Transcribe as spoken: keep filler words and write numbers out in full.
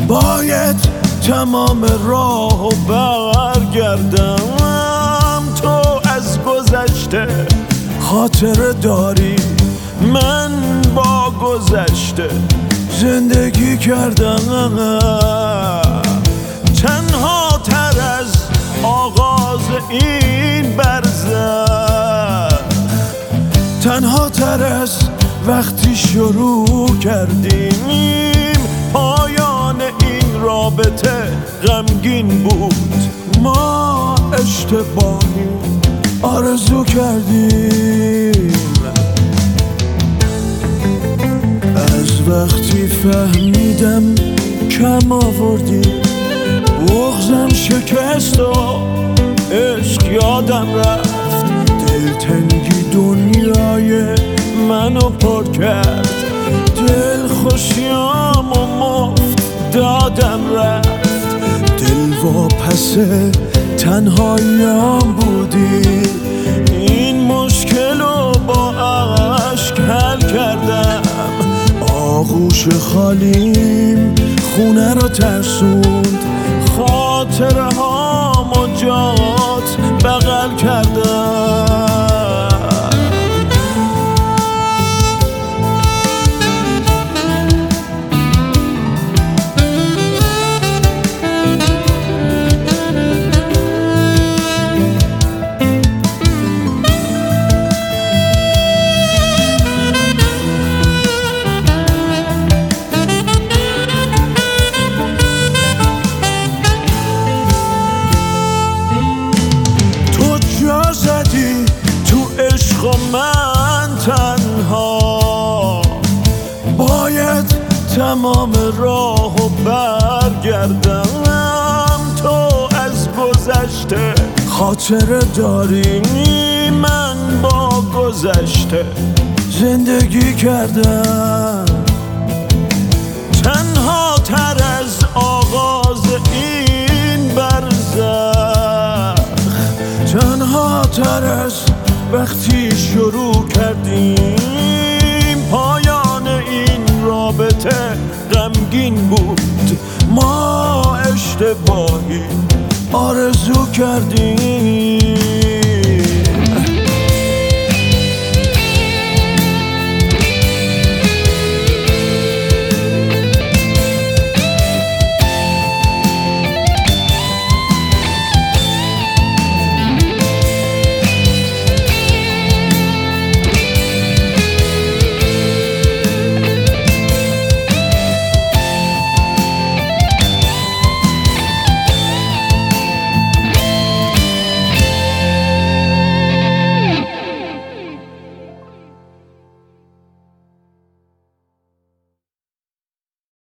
باید تمام راهو برگردم. تو از گذشته خاطره داری، من با گذشته زندگی کردم. تنها تر از آغاز این برزخ، تنها تر از وقتی شروع کردیم. پایان این رابطه غمگین بود، ما اشتباهی آرزو کردیم. از وقتی فهمیدم کم آوردی، بغضم شکست و عشق یادم رفت. دلتنگی دنیای منو پر کرد، دل خوشیام و مفت دادم رفت. دل واپس تنهاییام بودی، این مشکل رو با عشق حل کردم. آغوش خالیم خونه رو ترسوند، خاطره هامو جات بغل کردم. و من تنها باید تمام راهو برگردم. تو از گذشته خاطره داری، من با گذشته زندگی کردم. تنها تر از آغاز این برزخ، تنها تر از وقتی شروع کردیم. پایان این رابطه غمگین بود، ما اشتباهی آرزو کردیم.